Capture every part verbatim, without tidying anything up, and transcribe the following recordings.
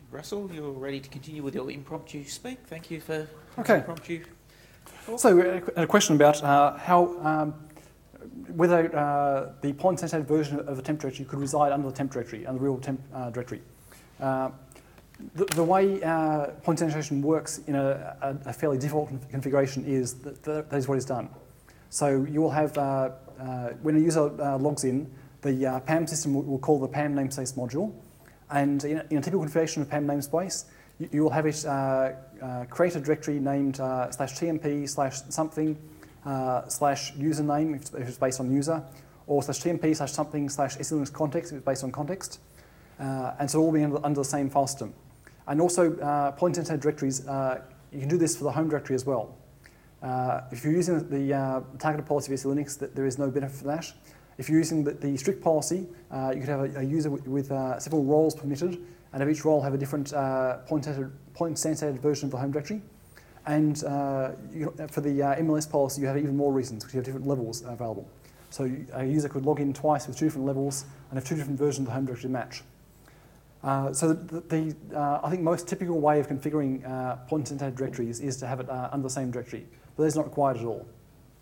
Russell, you're ready to continue with your impromptu speak. Thank you for okay. impromptu talk. So, a question about uh, how, um, whether uh, the point-sensitive version of a temp directory could reside under the temp directory, under the real temp uh, directory. Uh, the, the way uh, point sensitization works in a, a, a fairly default configuration is that that is what is done. So you will have, uh, uh, when a user uh, logs in, the uh, P A M system will, will call the P A M namespace module, and in a, in a typical configuration of P A M namespace, you, you will have it uh, uh, create a directory named uh, slash tmp slash something uh, slash username if it's, if it's based on user, or slash tmp slash something slash S E Linux context if it's based on context, uh, and so all being under, under the same file system. And also uh, point-sensitive directories, uh, you can do this for the home directory as well. Uh, if you're using the uh, targeted policy of S E Linux, that there is no benefit for that. If you're using the, the strict policy, uh, you could have a, a user with, with uh, several roles permitted, and have each role have a different uh, point-sensitive point version of the home directory. And uh, you, for the uh, M L S policy, you have even more reasons, because you have different levels available. So a user could log in twice with two different levels and have two different versions of the home directory match. Uh, so the, the uh, I think most typical way of configuring uh, point-sensitive directories is to have it uh, under the same directory, but that is not required at all.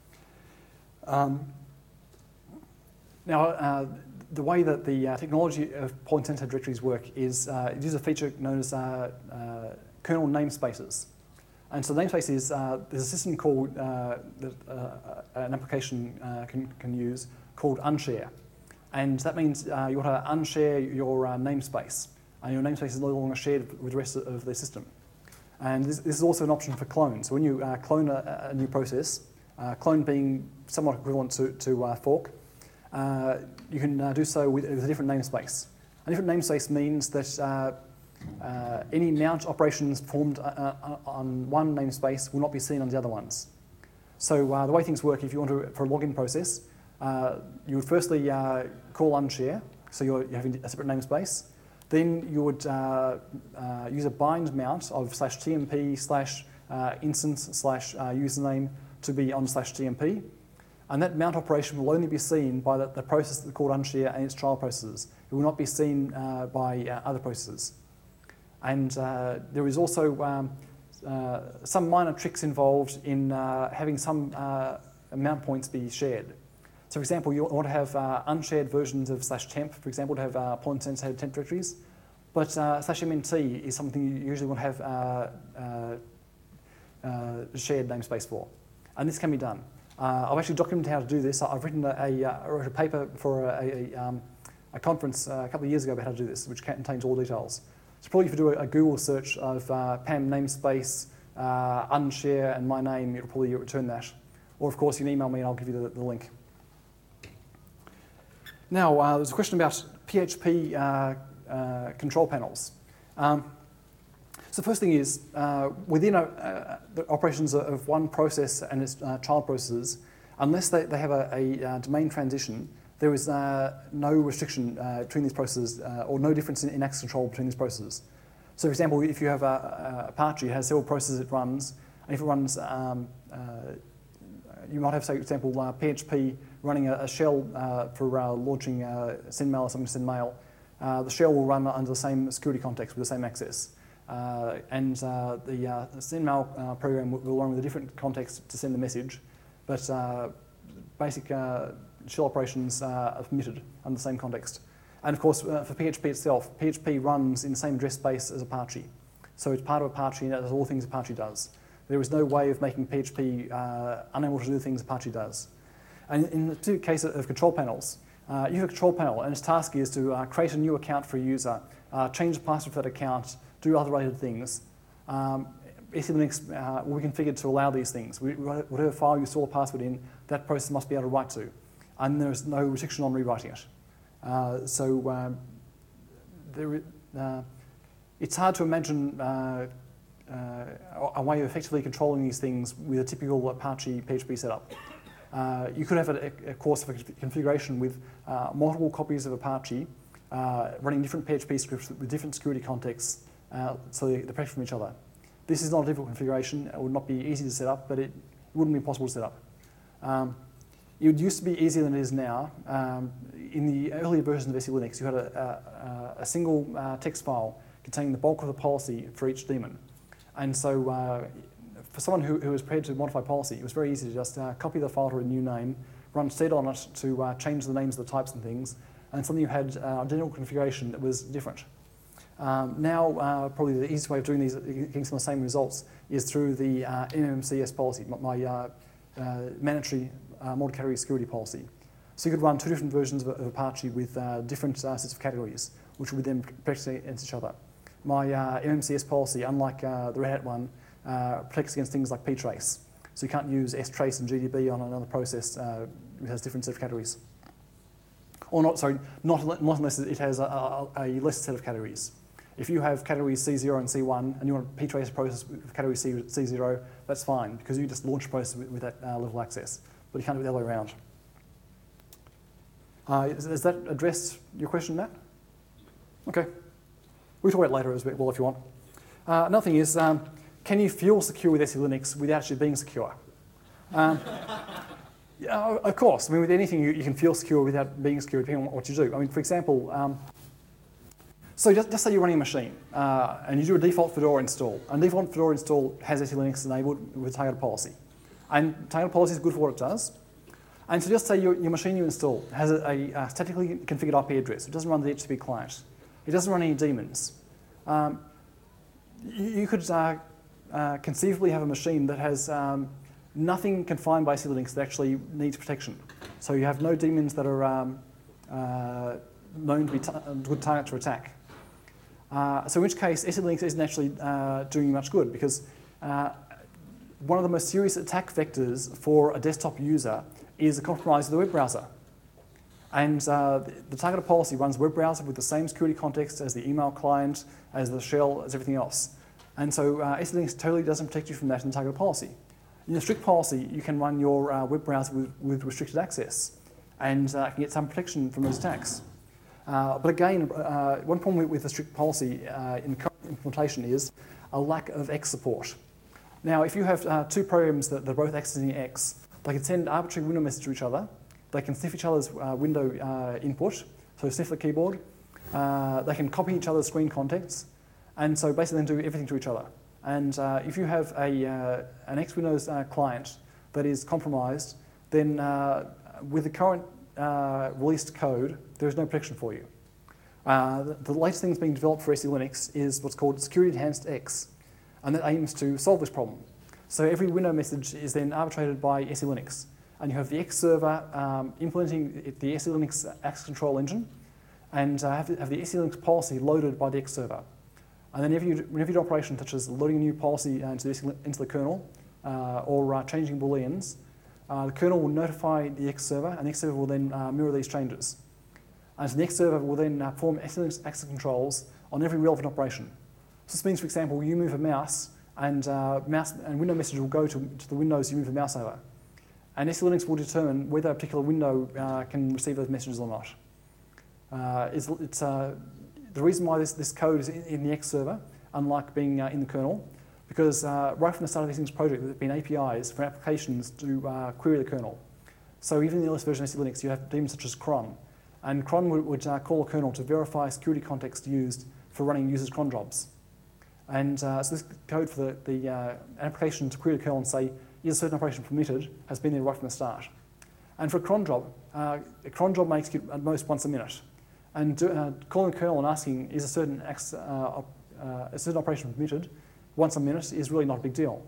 Um, now, uh, the way that the uh, technology of point-sensitive directories work is uh, it uses a feature known as uh, uh, kernel namespaces. And so the namespace is, uh, there's a system called, uh, that uh, an application uh, can, can use called unshare. And that means uh, you want to unshare your uh, namespace, and your namespace is no longer shared with the rest of the system. And this, this is also an option for clone. So when you uh, clone a, a new process, uh, clone being somewhat equivalent to, to uh, fork, uh, you can uh, do so with, with a different namespace. A different namespace means that uh, uh, any mount operations performed uh, uh, on one namespace will not be seen on the other ones. So uh, the way things work, if you want to, for a login process, Uh, you would firstly uh, call unshare, so you're, you're having a separate namespace. Then you would uh, uh, use a bind mount of slash tmp slash uh, instance slash uh, username to be on slash tmp. And that mount operation will only be seen by the, the process that's called unshare and its child processes. It will not be seen uh, by uh, other processes. And uh, there is also um, uh, some minor tricks involved in uh, having some uh, mount points be shared. So for example, you want to have uh, unshared versions of slash temp, for example, to have uh, point-sensitive temp directories. But uh, slash mnt is something you usually want to have uh, uh, uh, shared namespace for. And this can be done. Uh, I've actually documented how to do this. I've written a, a, I wrote a paper for a, a, um, a conference uh, a couple of years ago about how to do this, which contains all details. So probably if you do a, a Google search of uh, P A M namespace, uh, unshare, and my name, it'll probably return that. Or of course, you can email me and I'll give you the, the link. Now, uh, there's a question about P H P uh, uh, control panels. Um, so the first thing is, uh, within a, uh, the operations of one process and its uh, child processes, unless they, they have a, a uh, domain transition, there is uh, no restriction uh, between these processes, uh, or no difference in, in access control between these processes. So for example, if you have a, a Apache, it has several processes it runs, and if it runs, um, uh, you might have, say, for example, uh, P H P running a, a shell uh, for uh, launching uh, sendmail or something to send mail. Uh, the shell will run under the same security context with the same access. Uh, and uh, the uh, sendmail uh, program will, will run with a different context to send the message, but uh, basic uh, shell operations uh, are permitted under the same context. And of course, uh, for P H P itself, P H P runs in the same address space as Apache. So it's part of Apache and it does all things Apache does. There is no way of making P H P uh, unable to do things Apache does. And in the case of control panels, uh, you have a control panel and its task is to uh, create a new account for a user, uh, change the password for that account, do other related things. Um, S E Linux uh, will be configured to allow these things. We, whatever file you store a password in, that process must be able to write to. And there is no restriction on rewriting it. Uh, so um, there, uh, it's hard to imagine uh, uh, a way of effectively controlling these things with a typical Apache P H P setup. Uh, you could have a, a course of a configuration with uh, multiple copies of Apache uh, running different P H P scripts with different security contexts uh, so they, they're protected from each other. This is not a difficult configuration. It would not be easy to set up, but it wouldn't be impossible to set up. Um, it used to be easier than it is now. Um, in the earlier versions of S E Linux, you had a, a, a single uh, text file containing the bulk of the policy for each daemon. And so uh, for someone who, who was prepared to modify policy, it was very easy to just uh, copy the file to a new name, run set on it to uh, change the names of the types and things, and suddenly you had uh, identical configuration that was different. Um, now, uh, probably the easiest way of doing these, getting some of the same results, is through the uh, M M C S policy, my uh, uh, mandatory uh, multi-category security policy. So you could run two different versions of, of Apache with uh, different uh, sets of categories, which would then protect against each other. My uh, M M C S policy, unlike uh, the Red Hat one, uh, protects against things like ptrace. So you can't use strace and G D B on another process uh, which has different set of categories. Or not, sorry, not, not unless it has a, a, a lesser set of categories. If you have categories C zero and C one and you want to ptrace a process with category C, C zero, that's fine because you just launch a process with, with that uh, level access. But you can't do it the other way around. Uh, does that address your question, Matt? Okay. We'll talk about it later as well if you want. Uh, another thing is, um, can you feel secure with S E Linux without actually being secure? Um, yeah, of course. I mean, with anything, you, you can feel secure without being secure, depending on what you do. I mean, for example, um, so just, just say you're running a machine uh, and you do a default Fedora install. And default Fedora install has S E Linux enabled with targeted policy. And targeted policy is good for what it does. And so just say your, your machine you install has a, a, a statically configured I P address. It doesn't run the D H C P client. It doesn't run any daemons. Um, you, you could uh, uh, conceivably have a machine that has um, nothing confined by S E Linux that actually needs protection. So you have no daemons that are um, uh, known to be a good target to attack. Uh, so in which case, S E Linux isn't actually uh, doing much good because uh, one of the most serious attack vectors for a desktop user is the compromise of the web browser. And uh, the, the targeted policy runs web browser with the same security context as the email client, as the shell, as everything else. And so uh, S E Linux totally doesn't protect you from that in targeted policy. In a strict policy, you can run your uh, web browser with, with restricted access and uh, can get some protection from those attacks. Uh, but again, uh, one problem with, with the strict policy uh, in current implementation is a lack of X support. Now, if you have uh, two programs that, that are both accessing X, they can send arbitrary window messages to each other. They can sniff each other's uh, window uh, input, so sniff the keyboard. Uh, they can copy each other's screen contents, and so basically then do everything to each other. And uh, if you have a, uh, an X Windows uh, client that is compromised, then uh, with the current uh, released code, there is no protection for you. Uh, the, the latest thing that's being developed for S E Linux is what's called Security Enhanced X, and that aims to solve this problem. So every window message is then arbitrated by S E Linux. And you have the X server um, implementing the S E Linux access control engine, and uh, have, have the S E Linux policy loaded by the X server. And then whenever you, whenever you do an operation such as loading a new policy into the, into the kernel uh, or uh, changing booleans, uh, the kernel will notify the X server, and the X server will then uh, mirror these changes. And so the X server will then uh, perform S E Linux access controls on every relevant operation. So this means, for example, you move a mouse, and uh, mouse and window message will go to, to the windows you move the mouse over. And S E Linux will determine whether a particular window uh, can receive those messages or not. Uh, it's, it's, uh, the reason why this, this code is in, in the X server, unlike being uh, in the kernel, because uh, right from the start of this project, there have been A P Is for applications to uh, query the kernel. So even in the earliest version of S E Linux, you have daemons such as cron. And cron would, would uh, call a kernel to verify security context used for running users' cron jobs. And uh, so this code for the, the uh, application to query the kernel and say, is a certain operation permitted, has been there right from the start. And for a cron job, uh, a cron job may execute at most once a minute. And do, uh, calling the kernel and asking, is a certain, uh, uh, a certain operation permitted once a minute is really not a big deal.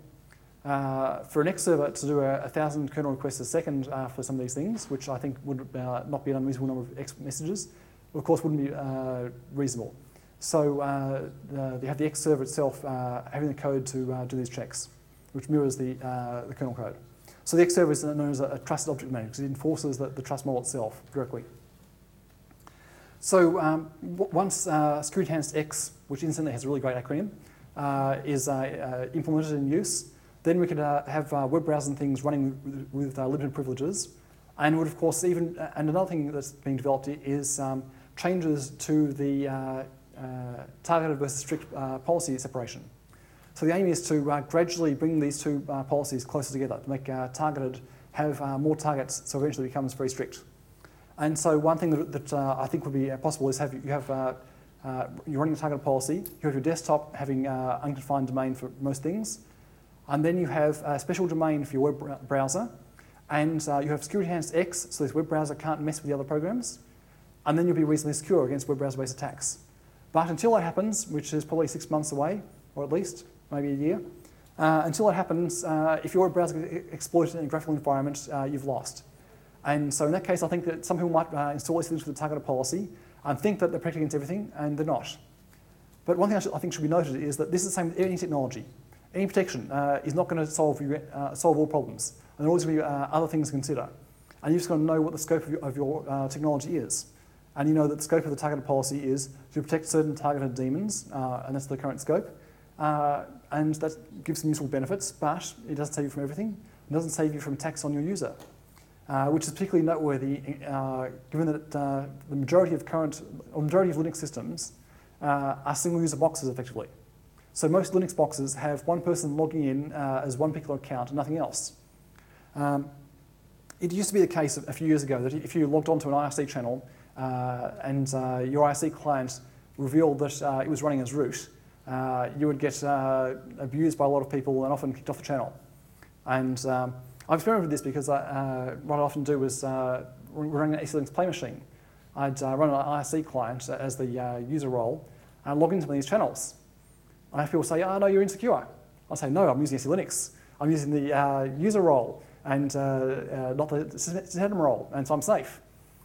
Uh, for an X server to do a, a thousand kernel requests a second uh, for some of these things, which I think would uh, not be an unreasonable number of X messages, of course wouldn't be uh, reasonable. So uh, uh, you have the X server itself uh, having the code to uh, do these checks, which mirrors the, uh, the kernel code. So the X server is known as a, a trusted object manager because it enforces the, the trust model itself directly. So um, once uh, Security Enhanced X, which incidentally has a really great acronym, uh, is uh, uh, implemented in use, then we could uh, have uh, web browsing things running with, with uh, limited privileges. And would of course even, and another thing that's being developed is um, changes to the uh, uh, targeted versus strict uh, policy separation. So the aim is to uh, gradually bring these two uh, policies closer together, to make uh, targeted have uh, more targets, so eventually it becomes very strict. And so one thing that, that uh, I think would be possible is have you have uh, uh, you're running a targeted policy, you have your desktop having uh, unconfined domain for most things, and then you have a special domain for your web browser, and uh, you have security enhanced X, so this web browser can't mess with the other programs, and then you'll be reasonably secure against web browser-based attacks. But until that happens, which is probably six months away, or at least, maybe a year, uh, until that happens, uh, if your web browser gets exploited in a graphical environment, uh, you've lost. And so in that case, I think that some people might uh, install these things with a targeted policy and think that they're protecting against everything, and they're not. But one thing I, should, I think should be noted is that this is the same with any technology. Any protection uh, is not going to solve, you, uh, solve all problems. And there are always going to be uh, other things to consider. And you've just got to know what the scope of your, of your uh, technology is. And you know that the scope of the targeted policy is to protect certain targeted daemons, uh, and that's the current scope. Uh, and that gives some useful benefits, but it doesn't save you from everything. It doesn't save you from attacks on your user, uh, which is particularly noteworthy uh, given that uh, the majority of current, or majority of Linux systems uh, are single-user boxes, effectively. So most Linux boxes have one person logging in uh, as one particular account and nothing else. Um, it used to be the case a few years ago that if you logged onto an I R C channel uh, and uh, your I R C client revealed that uh, it was running as root, uh, you would get uh, abused by a lot of people and often kicked off the channel. And um, I've experimented with this because I, uh, what I often do is uh, running an A C Linux play machine. I'd uh, run an I R C client as the uh, user role and log into one of these channels. I have people say, oh, no, you're insecure. I say, no, I'm using A C Linux. I'm using the uh, user role and uh, uh, not the system role, and so I'm safe.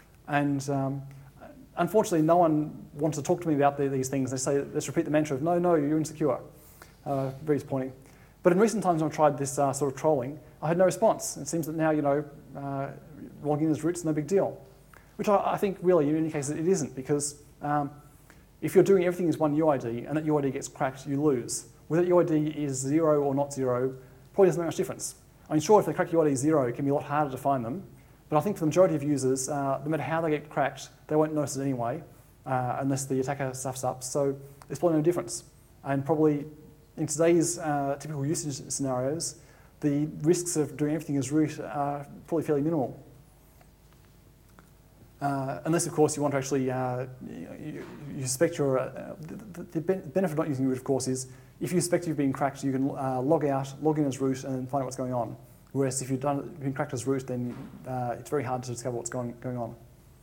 And um, unfortunately, no one wants to talk to me about the, these things. They say, let's repeat the mantra of, no, no, you're insecure. Uh, very disappointing. But in recent times when I've tried this uh, sort of trolling, I had no response. It seems that now, you know, uh, logging in as root is no big deal. Which I, I think really, in any case, it isn't, because um, if you're doing everything as one U I D and that U I D gets cracked, you lose. Whether that U I D is zero or not zero probably doesn't make much difference. I mean, sure, if they crack U I D zero, it can be a lot harder to find them. But I think for the majority of users, uh, no matter how they get cracked, they won't notice it anyway, uh, unless the attacker stuffs up. So there's probably no difference. And probably in today's uh, typical usage scenarios, the risks of doing everything as root are probably fairly minimal. Uh, unless, of course, you want to actually, uh, you, you suspect you're, uh, the, the benefit of not using root, of course, is if you suspect you've been cracked, you can uh, log out, log in as root, and find out what's going on. Whereas if you've done, been cracked as root, then uh, it's very hard to discover what's going, going on.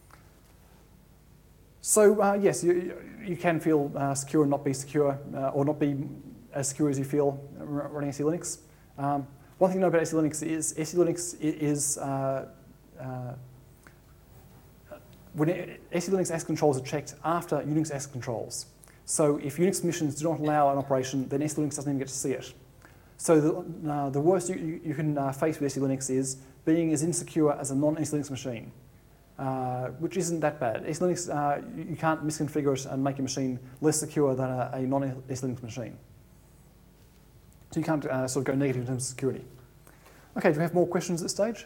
So, uh, yes, you, you can feel uh, secure and not be secure, uh, or not be as secure as you feel running A C Linux. Um, one thing to know about A C Linux is A C Linux is uh, uh, when it, A C Linux access controls are checked after Unix access controls. So if Unix permissions do not allow an operation, then A C Linux doesn't even get to see it. So the, uh, the worst you, you, you can uh, face with A C Linux is being as insecure as a non-A C Linux machine, uh, which isn't that bad. A C Linux, uh, you, you can't misconfigure it and make your machine less secure than a, a non-A C Linux machine. So you can't uh, sort of go negative in terms of security. Okay, do we have more questions at this stage?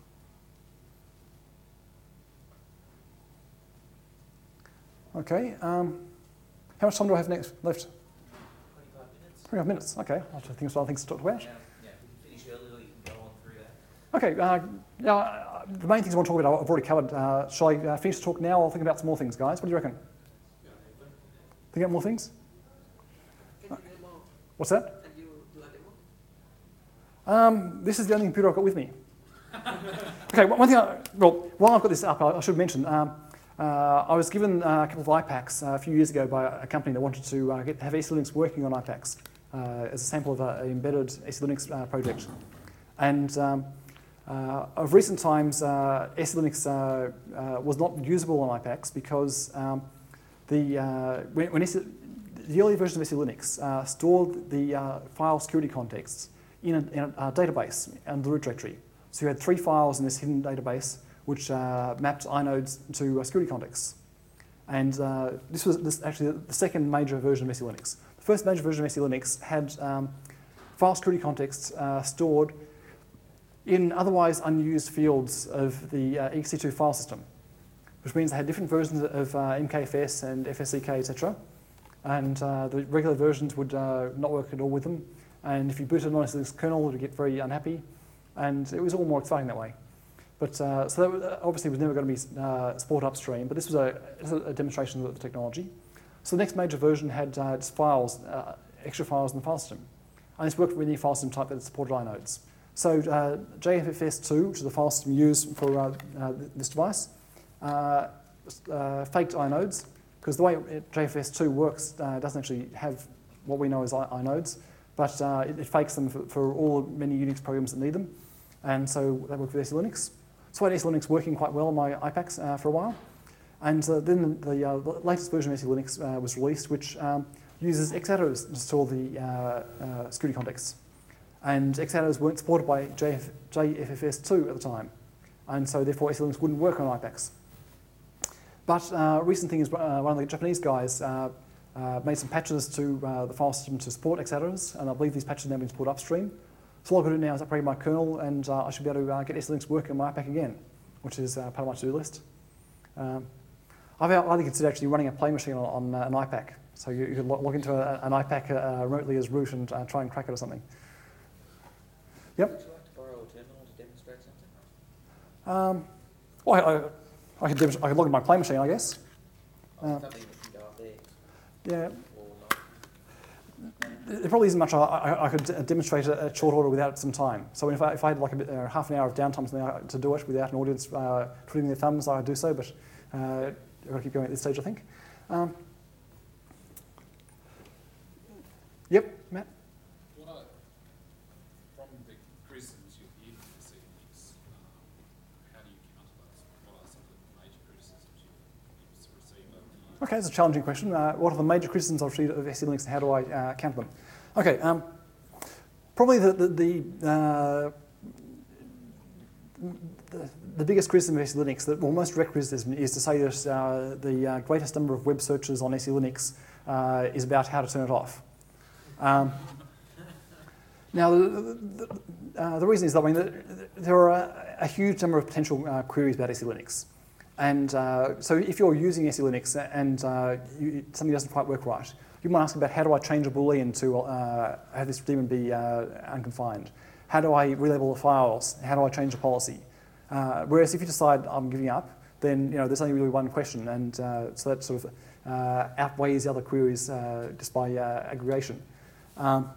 Okay, um, how much time do I have next left? twenty-five minutes. twenty-five minutes, okay. I think there's other things to talk about. Yeah, yeah, we can finish early or you can go on through that. Okay, uh, now, uh, the main things I want to talk about I've already covered. Uh, shall I uh, finish the talk now or think about some more things, guys? What do you reckon? Think about more things? Can you do more? What's that? Can you do a demo? Um, this is the only computer I've got with me. Okay, one thing, I, well, while I've got this up, I, I should mention, um, uh, I was given uh, a couple of I PACs uh, a few years ago by a company that wanted to uh, get, have A C Linux working on I PACs uh, as a sample of an embedded A C Linux uh, project. And um, uh, of recent times, uh, A C Linux uh, uh, was not usable on I PACs because um, the, uh, when, when A C, the early version of A C Linux uh, stored the uh, file security contexts in a, in a database and the root directory. So you had three files in this hidden database which uh, mapped inodes to uh, security contexts. And uh, this was this actually the second major version of A C Linux. The first major version of A C Linux had um, file security contexts uh, stored in otherwise unused fields of the uh, E X E two file system, which means they had different versions of uh, M K F S and F S C K, et cetera. And uh, the regular versions would uh, not work at all with them. And if you booted on a Linux kernel, it would get very unhappy. And it was all more exciting that way. But uh, so that obviously was never going to be uh, supported upstream, but this was a, a demonstration of the technology. So the next major version had uh, its files, uh, extra files in the file system. And this worked with any file system type that supported inodes. So uh, J F F S two, which is the file system used for uh, uh, this device, uh, uh, faked inodes, because the way J F F S two works uh, doesn't actually have what we know as inodes, but uh, it, it fakes them for, for all the many Unix programs that need them. And so they work with S E Linux. So I had S E Linux working quite well on my I PACs uh, for a while. And uh, then the, uh, the latest version of S E Linux uh, was released, which um, uses X-adders to store the uh, uh, security contexts. And X-adders weren't supported by J F F S two at the time. And so therefore S E Linux wouldn't work on I PACs. But uh, recent thing is uh, one of the Japanese guys uh, uh, made some patches to uh, the file system to support X-adders, and I believe these patches have now been supported upstream. So all I've got to do now is upgrade my kernel, and uh, I should be able to uh, get S E Linux working on my I PAC again, which is uh, part of my to-do list. Um, I've either considered actually running a play machine on, on uh, an I PAC. So you, you could log into a, an I PAC uh, remotely as root and uh, try and crack it or something. Yep. Would you like to borrow a terminal to demonstrate something? Um, well, I, I, I, could demonstrate, I could log in my play machine, I guess. Oh, Uh, something that can go up there Yeah. or not. There probably isn't much I, I, I could d- demonstrate at, at short order without some time. So if I, if I had like a bit, uh, half an hour of downtime something to do it without an audience uh, twiddling their thumbs, I would do so, but uh, I've got to keep going at this stage, I think. Um, yep, Matt? What are, from the criticisms you've heard from S E Linux, um, how do you counter those? What are some of the major criticisms you've, you've received over the years? Okay, it's a challenging question. Uh, what are the major criticisms I've received of S E Linux and how do I uh, counter them? Okay, um, probably the, the, the, uh, the, the biggest criticism of S E Linux, that, well, most direct criticism is to say that uh, the uh, greatest number of web searches on S E Linux uh, is about how to turn it off. Um, now, the, the, uh, the reason is that I mean, the, there are a, a huge number of potential uh, queries about S E Linux. And uh, so if you're using S E Linux and uh, you, something doesn't quite work right, you might ask about how do I change a boolean to uh, have this daemon be uh, unconfined? How do I relabel the files? How do I change the policy? Uh, whereas if you decide I'm giving up, then you know there's only really one question, and uh, so that sort of uh, outweighs the other queries uh, just by uh, aggregation. Um,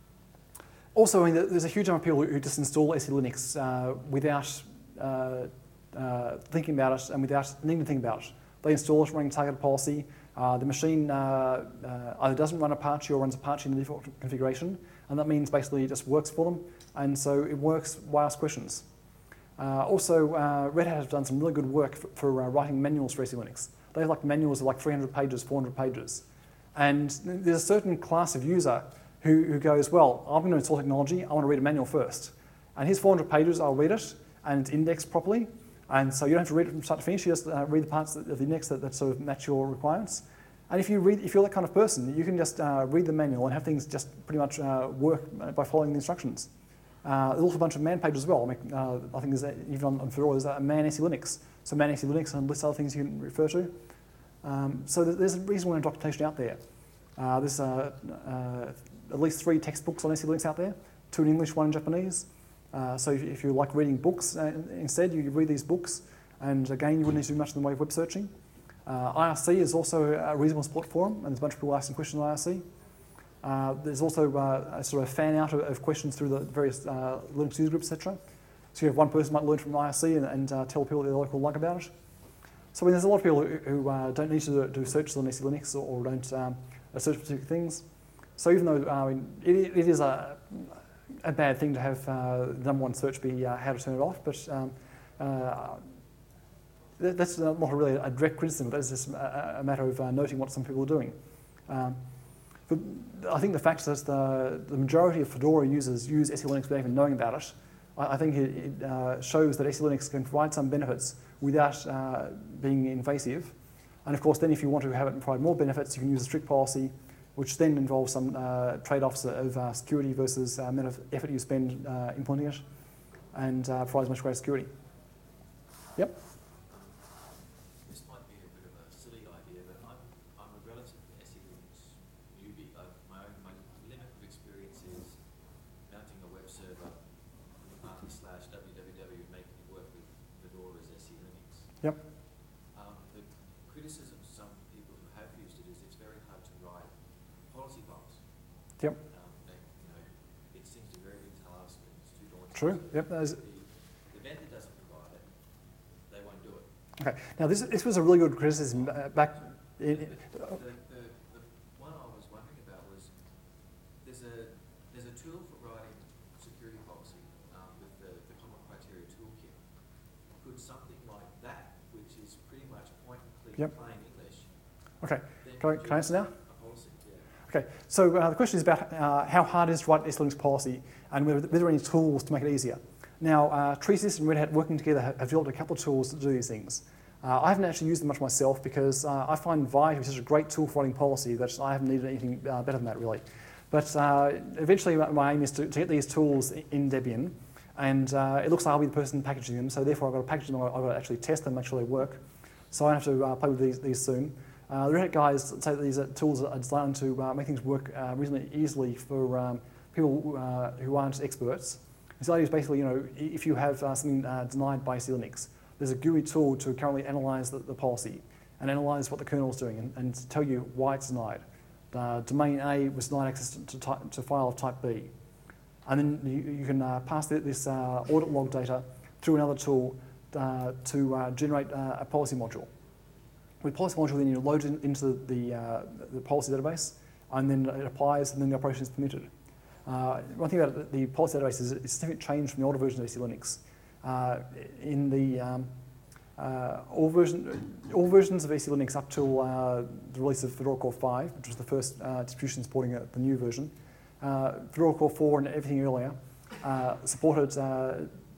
also, I mean, there's a huge number of people who just install S E Linux uh, without uh, uh, thinking about it and without needing to think about it. They install it running targeted policy. Uh, the machine uh, uh, either doesn't run Apache or runs Apache in the default configuration, and that means basically it just works for them, and so it works while asked questions. Uh, also, uh, Red Hat has done some really good work for, for uh, writing manuals for S E Linux. They have like manuals of like three hundred pages, four hundred pages. And there's a certain class of user who, who goes, well, I'm going to install technology, I want to read a manual first. And here's four hundred pages, I'll read it, and it's indexed properly. And so you don't have to read it from start to finish, you just uh, read the parts of the index that, that sort of match your requirements. And if, you read, if you're that kind of person, you can just uh, read the manual and have things just pretty much uh, work by following the instructions. Uh, there's also a bunch of man pages as well. I, mean, uh, I think there's a, even on, on Fedora there's a man S E Linux. So man S E Linux and lists other things you can refer to. Um, so there's a reasonable amount of documentation out there. Uh, there's uh, uh, at least three textbooks on S E Linux out there, two in English, one in Japanese. Uh, so if, if you like reading books uh, instead, you read these books. And again, you wouldn't need to do much in the way of web searching. Uh, I R C is also a reasonable support forum, and there's a bunch of people asking questions on I R C. Uh, there's also uh, a sort of fan out of, of questions through the various uh, Linux user groups, et cetera. So you have one person might learn from I R C and, and uh, tell people at their local like about it. So I mean, there's a lot of people who, who uh, don't need to do, do searches on S E Linux or, or don't um, search for particular things. So even though uh, I mean, it, it is a, a bad thing to have uh, the number one search be uh, how to turn it off, but um, uh, that's not really a direct criticism. That's just a, a matter of uh, noting what some people are doing. Um, but I think the fact that the, the majority of Fedora users use S E Linux without even knowing about it, I, I think it, it uh, shows that S E Linux can provide some benefits without uh, being invasive. And of course, then if you want to have it provide more benefits, you can use a strict policy, which then involves some uh, trade-offs of uh, security versus uh, amount of effort you spend uh, implementing it, and uh, provides much greater security. Yep. This might be a bit of a silly idea, but I'm, I'm a relative S E Linux newbie. I, my own my limit of experience is mounting a web server uh, slash www, making it work with Fedora's S E Linux. Yep. Um, the criticism some people who have used it is it's very Yep. Um, and, you know, it seems a very big task and it's too daunting. True. So Yep. that is- The, the vendor doesn't provide it, they won't do it. Okay. Now this this was a really good criticism uh, back. In, The, the, the, the one I was wondering about was, there's a, there's a tool for writing security policy, um, with the, the common criteria toolkit. Could something like that, which is pretty much point and click, Yep. plain English, okay. then Can I, can I answer now? a policy, yeah. Okay, so uh, the question is about uh, how hard it is to write S Linux policy and whether, whether there are any tools to make it easier. Now, uh, TreeSys and Red Hat working together have have developed a couple of tools to do these things. Uh, I haven't actually used them much myself because uh, I find Vi to be such a great tool for writing policy that I haven't needed anything uh, better than that, really. But uh, eventually my- my aim is to, to get these tools i- in Debian, and uh, it looks like I'll be the person packaging them, so therefore I've got to package them, I've got to actually test them, make sure they work. So I have to uh, play with these, these soon. Uh, the Red Hat guys say that these uh, tools are designed to uh, make things work uh, reasonably easily for um, people uh, who aren't experts. And so the idea is basically, you know, i- if you have uh, something uh, denied by S E Linux, there's a G U I tool to currently analyze the, the policy and analyze what the kernel is doing and, and tell you why it's denied. Uh, domain A was denied access to, to, type, to file of type B. And then you, you can uh, pass the, this uh, audit log data through another tool uh, to uh, generate uh, a policy module. With policy module, then you load it into the, uh, the policy database, and then it applies, and then the operation is permitted. Uh, one thing about the policy database is it's a significant change from the older version of S E Linux. Uh, in the um, uh, all, version, all versions of S E Linux up till uh, the release of Fedora Core five, which was the first uh, distribution supporting uh, the new version, uh, Fedora Core four and everything earlier uh, supported uh,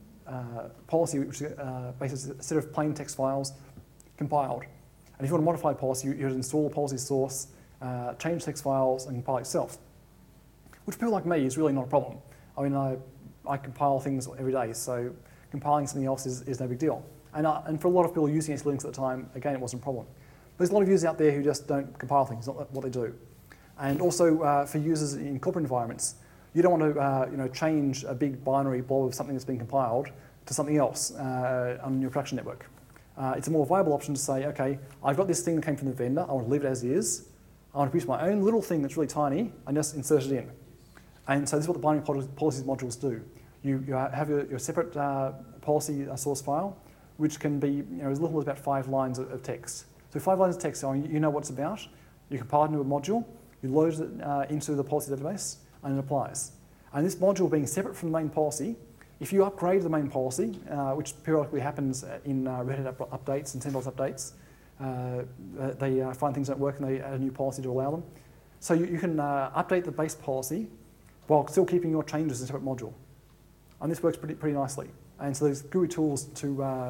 uh, policy, which uh, basically a set of plain text files compiled. And if you want to modify policy, you would install a policy source, uh, change text files, and compile it yourself, which for people like me is really not a problem. I mean, I, I compile things every day, so compiling something else is, is no big deal. And, uh, and for a lot of people using S E Linux at the time, again, it wasn't a problem. There's a lot of users out there who just don't compile things, not what they do. And also uh, for users in corporate environments, you don't want to uh, you know, change a big binary blob of something that's been compiled to something else uh, on your production network. Uh, it's a more viable option to say, okay, I've got this thing that came from the vendor, I want to leave it as is, I want to produce my own little thing that's really tiny and just insert it in. And so this is what the binding policies modules do. You, you have your, your separate uh, policy source file, which can be you know, as little as about five lines of, of text. So five lines of text, so you know what it's about, you compile it into a module, you load it uh, into the policy database, and it applies. And this module being separate from the main policy, if you upgrade the main policy, uh, which periodically happens in uh, Red Hat up updates and CentOS updates, uh, they uh, find things don't work and they add a new policy to allow them. So you, you can uh, update the base policy while still keeping your changes in a separate module. And this works pretty, pretty nicely. And so there's G U I tools to uh,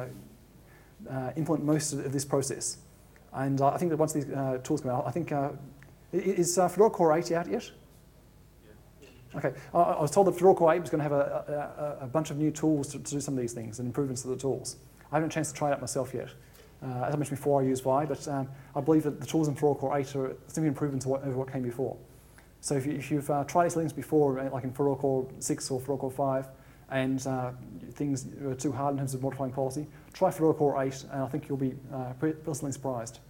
uh, implement most of this process. And uh, I think that once these uh, tools come out, I think, uh, is uh, Fedora Core eight out yet? Okay, I, I was told that Fedora Core eight was going to have a, a, a bunch of new tools to, to do some of these things and improvements to the tools. I haven't had a chance to try it out myself yet. Uh, as I mentioned before, I use Vi, but um, I believe that the tools in Fedora Core eight are significant improvements over what, over what came before. So if, you, if you've uh, tried S E Linux before, like in Fedora Core six or Fedora Core five, and uh, things are too hard in terms of modifying policy, try Fedora Core eight, and I think you'll be uh, pleasantly surprised.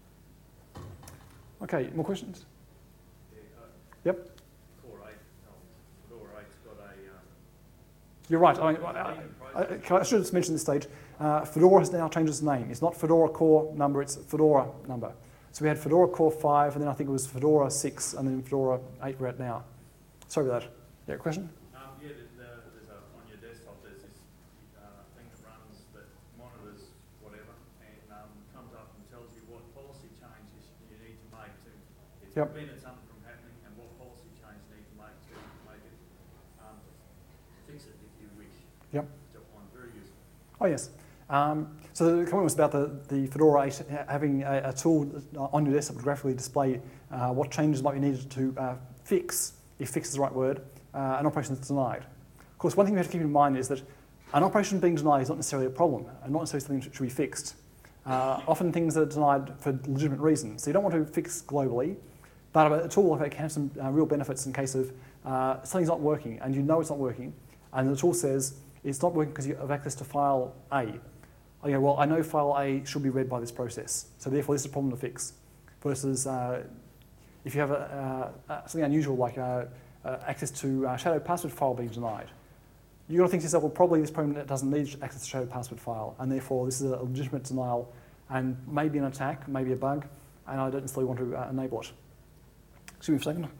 Okay, more questions? Yeah, uh, Yep. Core eight, um, Fedora eight's got a, um, You're right. I, mean, I, I, I should have mentioned this stage. Uh, Fedora has now changed its name. It's not Fedora Core number, it's Fedora number. So we had Fedora Core five, and then I think it was Fedora six, and then Fedora eight we're at now. Sorry about that. Yeah, question? um, yeah, there's, the, there's a, on your desktop, there's this uh, thing that runs, that monitors whatever, and um, comes up and tells you what policy changes you need to make to, it's Yep. prevented something from happening, and what policy change you need to make to make it, um, fix it if you wish. Yep. Which I find very useful. Oh, yes. Um, so the comment was about the, the Fedora eight having a, a tool on your desktop to graphically display uh, what changes might be needed to uh, fix, if fix is the right word, uh, an operation that's denied. Of course, one thing we have to keep in mind is that an operation being denied is not necessarily a problem, and not necessarily something that should be fixed. Uh, often things are denied for legitimate reasons. So you don't want to fix globally, but a tool like that can have some uh, real benefits in case of uh, something's not working, and you know it's not working, and the tool says it's not working because you have access to file A. Okay, well, I know file A should be read by this process, so therefore this is a problem to fix. Versus uh, if you have a, uh, uh, something unusual like uh, uh, access to uh, shadow password file being denied, you've got to think to yourself, well, probably this program doesn't need access to shadow password file, and therefore this is a legitimate denial and maybe an attack, maybe a bug, and I don't necessarily want to uh, enable it. Excuse me for a second.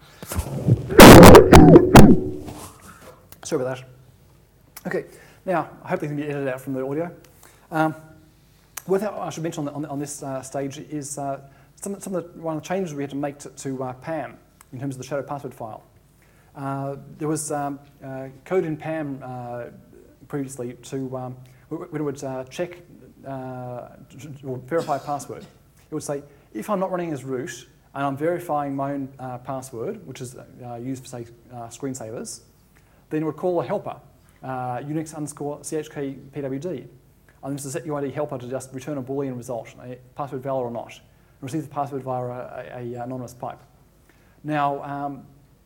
Sorry about that. Okay, now, I hope they can be edited out from the audio. Um, what I should mention on, the, on, the, on this uh, stage is uh, some, some of the, one of the changes we had to make to, to uh, P A M in terms of the shadow password file. Uh, there was um, uh, code in P A M uh, previously to, um, when it would uh, check uh, or verify a password, it would say, if I'm not running as root and I'm verifying my own uh, password, which is uh, used for, say, uh, screensavers, then it would call a helper, uh, Unix underscore chk pwd. And this is a setuid helper to just return a Boolean result, a password valid or not, and receive the password via a, a, a anonymous pipe. Now, um,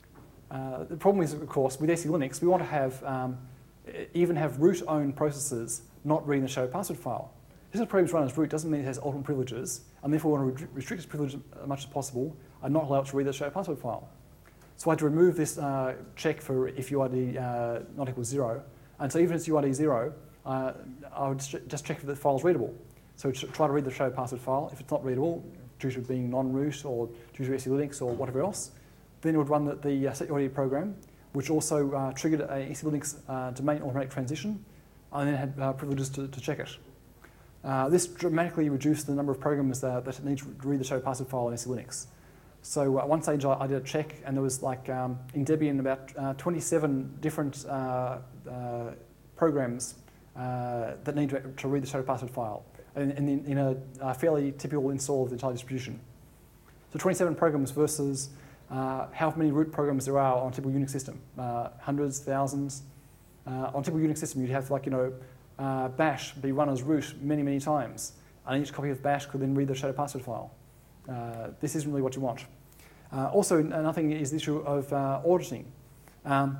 uh, the problem is, of course, with S E Linux, we want to have um, even have root-owned processes not reading the shadow password file. Just because a program is run as root doesn't mean it has ultimate privileges, and therefore we want to restrict its privilege as much as possible and not allow it to read the shadow password file. So I had to remove this uh, check for if U I D uh, not equals zero, and so even if it's U I D zero, uh, I would just check if the file is readable. So try to read the shadow password file. If it's not readable, due to being non-root or due to S E Linux or whatever else, then it would run the, the uh, setuid program, which also uh, triggered a S E Linux uh, domain automatic transition, and then had uh, privileges to, to check it. Uh, this dramatically reduced the number of programs that, that need to read the shadow password file in S E Linux. So at one stage I, I did a check, and there was like um, in Debian about uh, twenty-seven different uh, uh, programs uh, that need to, to read the shadow password file, in, in, in a, a fairly typical install of the entire distribution. So twenty-seven programs versus uh, how many root programs there are on a typical Unix system, uh, hundreds, thousands. Uh, on a typical Unix system, you'd have like you know uh, bash be run as root many many times, and each copy of bash could then read the shadow password file. Uh, this isn't really what you want. Uh, also, another thing is the issue of uh, auditing. Um,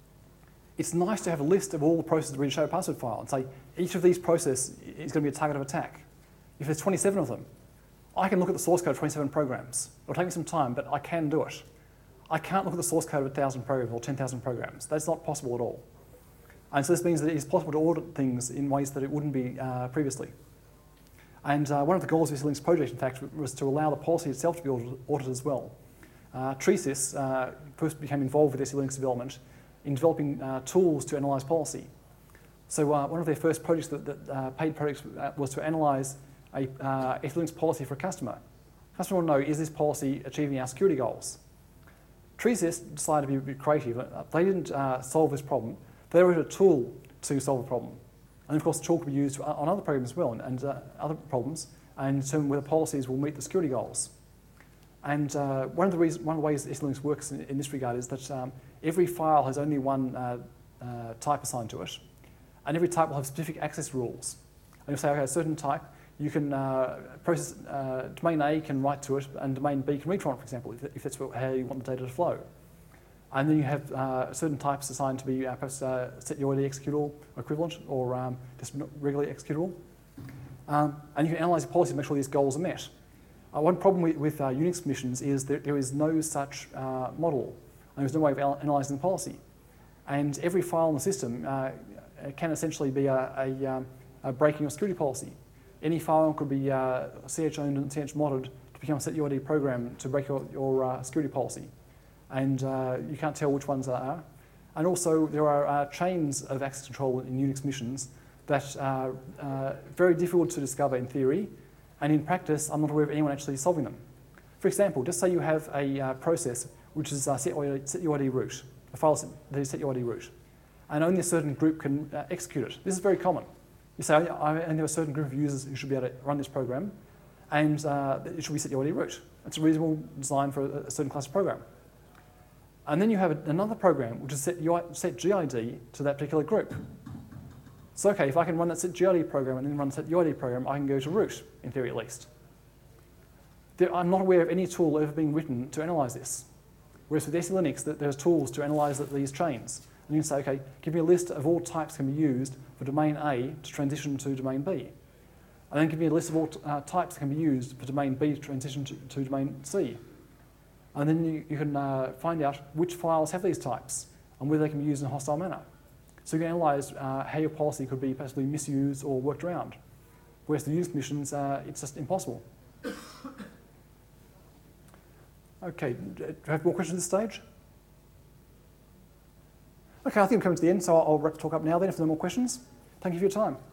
it's nice to have a list of all the processes that read a shadow password file and say each of these processes is going to be a target of attack. If there's twenty-seven of them, I can look at the source code of twenty-seven programs. It'll take me some time, but I can do it. I can't look at the source code of one thousand programs or ten thousand programs. That's not possible at all. And so this means that it is possible to audit things in ways that it wouldn't be uh, previously. And uh, one of the goals of the S E Linux project, in fact, was to allow the policy itself to be audited, audited as well. Uh, Treesys uh, first became involved with S E Linux development in developing uh, tools to analyse policy. So uh, one of their first projects, that, that uh, paid projects, uh, was to analyse a uh, S E Linux policy for a customer. The customer will know, is this policy achieving our security goals? Treesys decided to be a bit creative. They didn't uh, solve this problem. They wrote a tool to solve the problem. And of course, the tool could be used on other programs as well, and, and uh, other problems, and determine whether policies will meet the security goals. And uh, one of the reasons, one of the ways S E Linux works in, in this regard is that um, every file has only one uh, uh, type assigned to it, and every type will have specific access rules. And you'll say, okay, a certain type, you can uh, process, uh, domain A can write to it, and domain B can read from it, for example, if, if that's what, how you want the data to flow. And then you have uh, certain types assigned to be uh, perhaps uh, setuid executable equivalent, or um, just regularly executable. Um, and you can analyse the policy to make sure these goals are met. Uh, one problem with, with uh, Unix missions is that there is no such uh, model, and there's no way of analysing the policy. And every file in the system uh, can essentially be a, a, um, a breaking of security policy. Any file could be uh, ch-owned and ch-modded to become a setuid program to break your, your uh, security policy. And uh, you can't tell which ones there are. And also, there are uh, chains of access control in Unix missions that are uh, very difficult to discover in theory, and in practice, I'm not aware of anyone actually solving them. For example, just say you have a uh, process which is uh, setuid root, a file that is setuid root, and only a certain group can uh, execute it. This is very common. You say, I only have a certain group of users who should be able to run this program, and uh, it should be setuid root. It's a reasonable design for a, a certain class of program. And then you have another program which is set, set G I D to that particular group. So okay, if I can run that set G I D program and then run the set U I D program, I can go to root, in theory at least. There, I'm not aware of any tool ever being written to analyse this. Whereas with S E Linux, there's tools to analyse these chains. And you can say, okay, give me a list of all types can be used for domain A to transition to domain B. And then give me a list of all uh, types that can be used for domain B to transition to, to domain C. And then you, you can uh, find out which files have these types and whether they can be used in a hostile manner. So you can analyse uh, how your policy could be possibly misused or worked around. Whereas the use permissions, uh, it's just impossible. Okay, do you have more questions at this stage? Okay, I think we're coming to the end, so I'll, I'll wrap the talk up now then if there are no more questions. Thank you for your time.